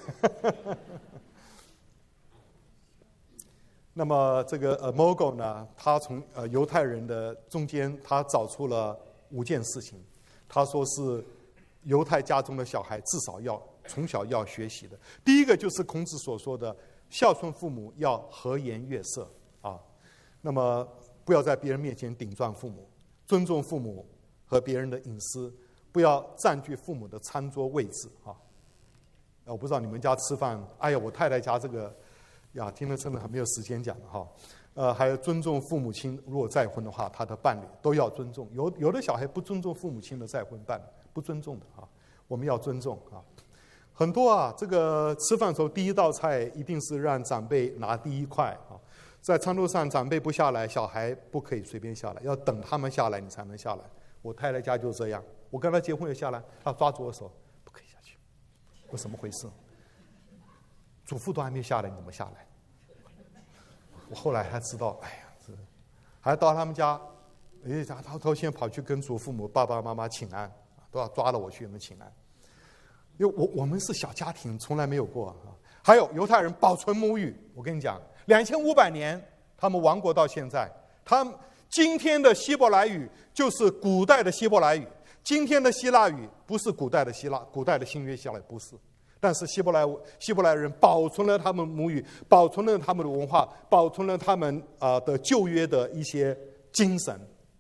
那么这个Mogul 呢，他从犹太人的中间，他找出了5件事情，他说是犹太家中的小孩至少要从小要学习的。第一个就是孔子所说的孝顺父母要和颜悦色啊，那么不要在别人面前顶撞父母，尊重父母和别人的隐私，不要占据父母的餐桌位置啊。我不知道你们家吃饭，哎呀，我太太家这个呀，听了真的很没有时间讲了哈。还有尊重父母亲，如果再婚的话，他的伴侣都要尊重。有的小孩不尊重父母亲的再婚伴侣，不尊重的啊，我们要尊重啊。很多啊，这个吃饭的时候第一道菜一定是让长辈拿第一块啊，在餐桌上长辈不下来，小孩不可以随便下来，要等他们下来你才能下来。我太太家就这样，我跟她结婚也下来，她抓住我手，不可以下去。我怎么回事？祖父都还没下来，你怎么下来？我后来才知道，哎呀，还到他们家，他先跑去跟祖父母、爸爸妈妈请安，都要抓了我去请安。因为我们是小家庭，从来没有过啊。还有犹太人保存母语，我跟你讲，2500年他们亡国到现在，他们今天的希伯来语就是古代的希伯来语，今天的希腊语不是古代的希腊，古代的新约希腊语不是。但是希伯来人保存了他们母语，保存了他们的文化，保存了他们的旧约的一些精神。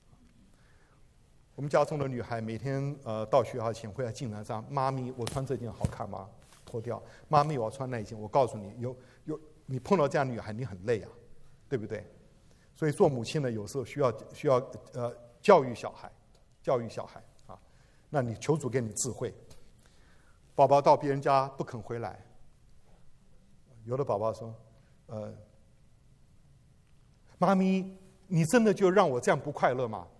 我们家中的女孩每天到学校前会来进来这样，妈咪，我穿这件好看吗？脱掉。妈咪，我要穿那一件。我告诉你，你碰到这样的女孩，你很累啊，对不对？所以做母亲的有时候需要教育小孩啊。那你求主给你智慧。宝宝到别人家不肯回来，有的宝宝说：“妈咪，你真的就让我这样不快乐吗？”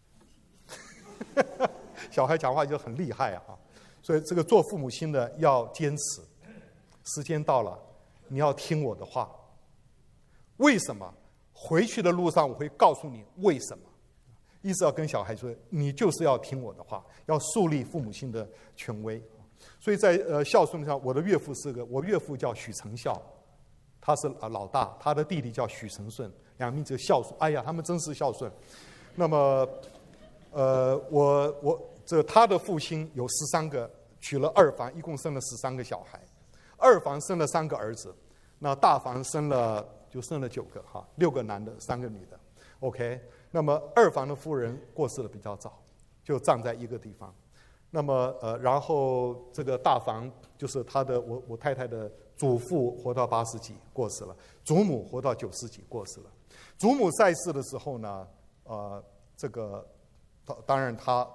小孩讲话就很厉害啊，所以这个做父母亲的要坚持。时间到了，你要听我的话。为什么？回去的路上我会告诉你为什么。意思要跟小孩说，你就是要听我的话，要树立父母亲的权威。所以在孝顺上，我岳父叫许承孝，他是老大，他的弟弟叫许承顺，两名字孝顺。哎呀，他们真是孝顺。那么，他的父亲有13个，娶了二房，一共生了13个小孩。二房生了3个儿子，那大房生了9个哈，6个男的，3个女的。OK， 那么二房的夫人过世的比较早，就葬在一个地方。那么然后这个大房就是他的我太太的祖父活到80几过世了，祖母活到90几过世了。祖母在世的时候呢，这个当然他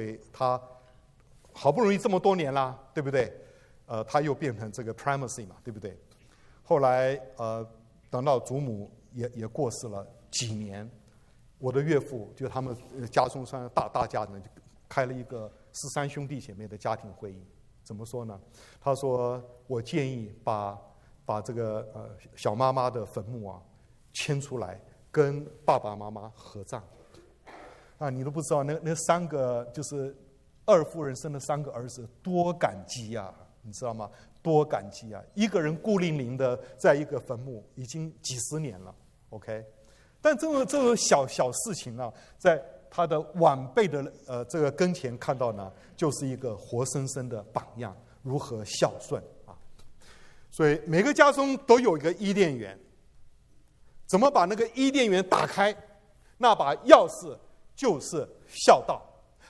好不容易这么多年啦，对不对？他又变成这个 primacy 嘛，对不对？后来等到祖母也过世了几年，我的岳父就他们家中算大家人就开了一个13兄弟姐妹的家庭会议。怎么说呢？他说我建议把这个小妈妈的坟墓啊迁出来，跟爸爸妈妈合葬。啊，你都不知道那3个就是二夫人生的3个儿子多感激呀，你知道吗？多感激啊！一个人孤零零的在一个坟墓已经几十年了 ，OK。但这种小事情啊，在他的晚辈的这个跟前看到呢，就是一个活生生的榜样，如何孝顺啊！所以每个家中都有一个伊甸园，怎么把那个伊甸园打开？那把钥匙就是孝道，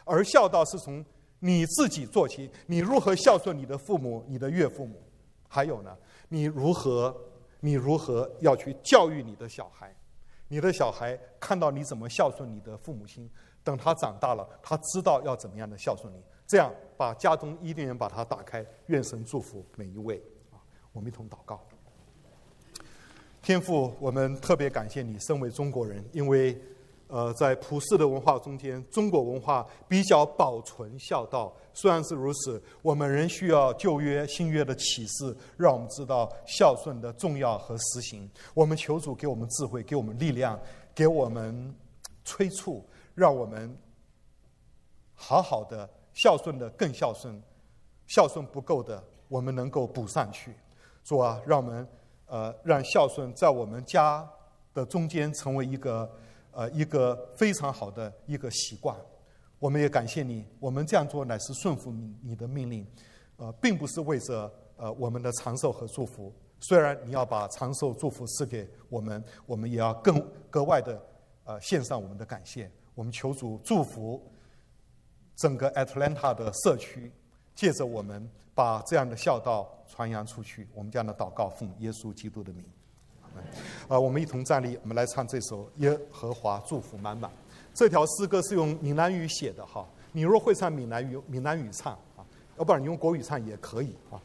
而孝道是从你自己做起，你如何孝顺你的父母、你的岳父母，还有呢，你如何要去教育你的小孩，你的小孩看到你怎么孝顺你的父母亲，等他长大了，他知道要怎么样的孝顺你，这样把家中伊甸园把它打开，愿神祝福每一位。我们一同祷告。天父，我们特别感谢你，身为中国人，因为在普世的文化中间，中国文化比较保存孝道。虽然是如此，我们仍需要旧约、新约的启示，让我们知道孝顺的重要和实行。我们求主给我们智慧，给我们力量，给我们催促，让我们好好的孝顺的更孝顺，孝顺不够的，我们能够补上去。主啊，让我们让孝顺在我们家的中间成为一个非常好的一个习惯。我们也感谢你，我们这样做乃是顺服你的命令，并不是为着我们的长寿和祝福。虽然你要把长寿祝福赐给我们，我们也要格外的献上我们的感谢。我们求主祝福整个 Atlanta 的社区，借着我们把这样的孝道传扬出去。我们这样的祷告奉耶稣基督的名。我们一同站立，我们来唱这首《耶和华祝福满满》。这条诗歌是用闽南语写的哈，你若会唱闽南语唱啊，要不然你用国语唱也可以啊。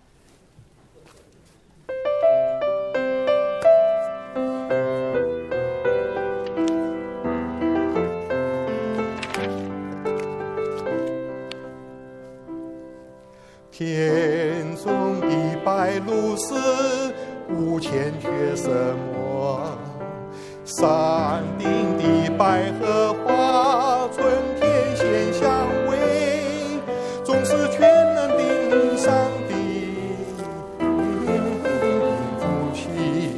天中的白鹭鸶，无欠缺什么？山顶的百合花，春天鲜香味，总是全能的上帝福气。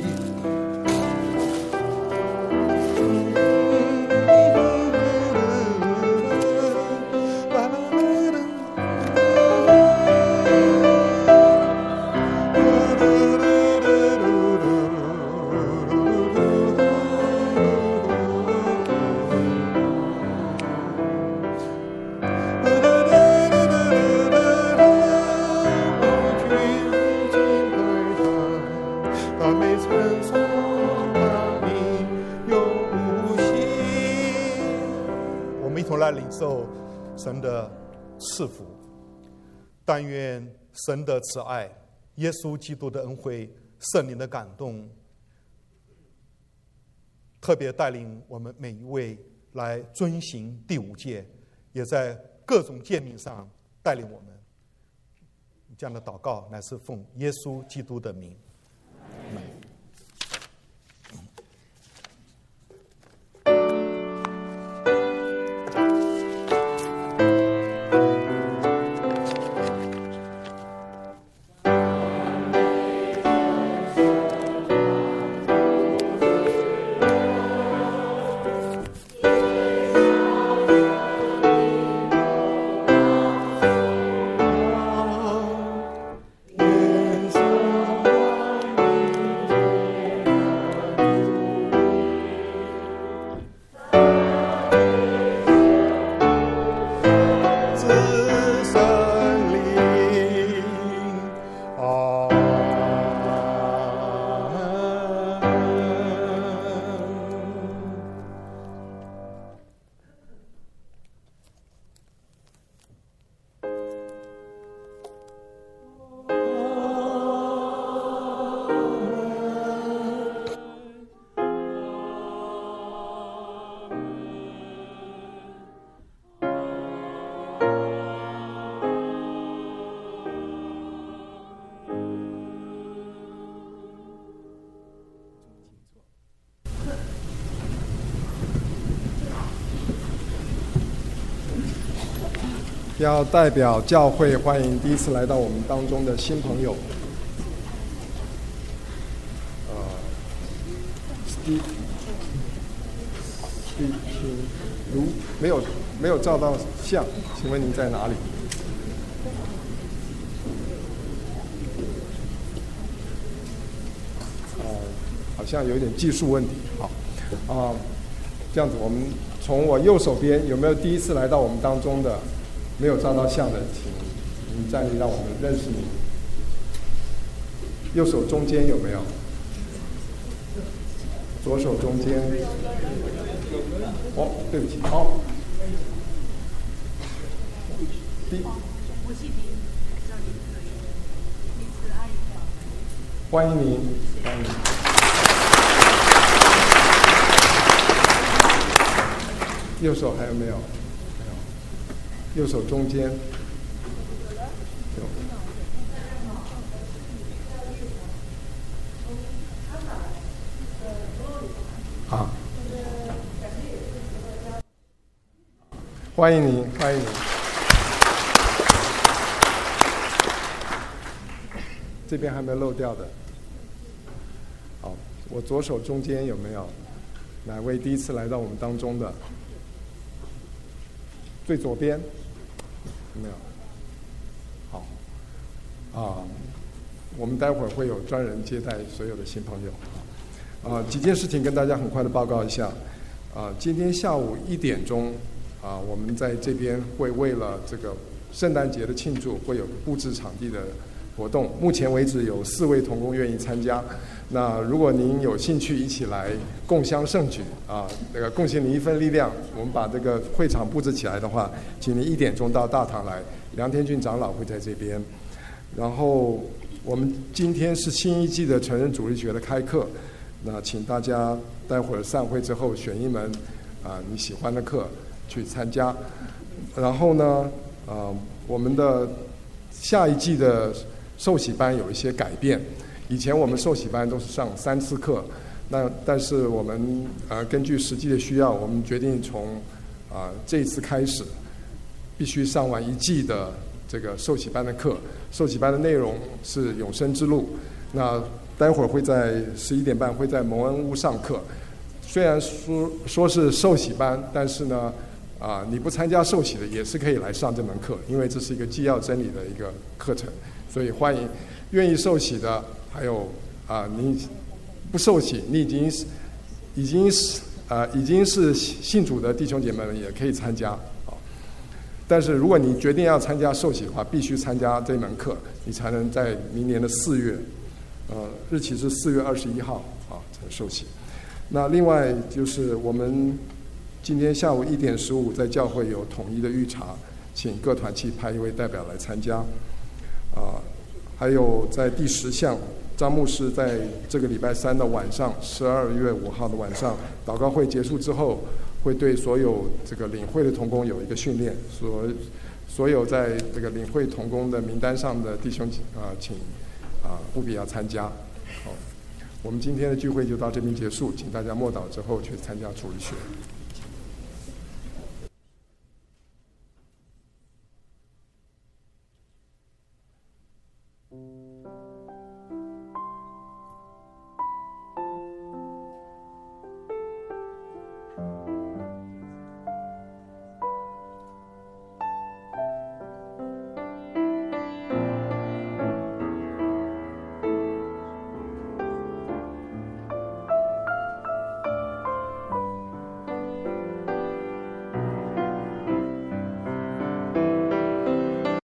来领受神的赐福，但愿神的慈爱、耶稣基督的恩惠、圣灵的感动，特别带领我们每一位来遵行第5诫，也在各种诫命上带领我们。这样的祷告乃是奉耶稣基督的名。 要代表教会欢迎第一次来到我们当中的新朋友，Steve，如没有照到相，请问您在哪里？好像有点技术问题。好，这样子我们从我右手边有没有第一次来到我们当中的没有照到相的，请您站立让我们认识你。右手中间有没有？左手中间。哦，对不起，好。欢迎您，欢迎您。右手还有没有？没有。右手中间。有。好。欢迎您，欢迎您。这边还没漏掉的。好，我左手中间有没有哪位第一次来到我们当中的？最左边有没有？好，我们待会儿会有专人接待所有的新朋友。几件事情跟大家很快的报告一下。今天下午1点钟，我们在这边会为了这个圣诞节的庆祝，会有布置场地的活动。目前为止有4位同工愿意参加。那如果您有兴趣一起来共襄盛举贡献您一份力量，我们把这个会场布置起来的话，请您1点钟到大堂来，梁天俊长老会在这边。然后我们今天是新一季的成人主日学的开课，那请大家待会儿散会之后选一门你喜欢的课去参加。然后呢我们的下一季的受洗班有一些改变。以前我们受洗班都是上3次课，但是我们根据实际的需要，我们决定从这一次开始，必须上完1季的这个受洗班的课。受洗班的内容是永生之路。那待会儿会在11点半会在蒙恩屋上课。虽然说是受洗班，但是呢你不参加受洗的也是可以来上这门课，因为这是一个纪要真理的一个课程，所以欢迎愿意受洗的，还有你不受洗，你已经是信主的弟兄姐妹们也可以参加。但是如果你决定要参加受洗的话，必须参加这门课，你才能在明年的4月，日期是4月21号才受洗。那另外就是我们今天下午1点15在教会有统一的预查，请各团契派1位代表来参加。还有在第10项，张牧师在这个礼拜3的晚上，12月5号的晚上，祷告会结束之后，会对所有这个领会的同工有一个训练。所有在这个领会同工的名单上的弟兄请务必要参加。好，我们今天的聚会就到这边结束，请大家默祷之后去参加主日学。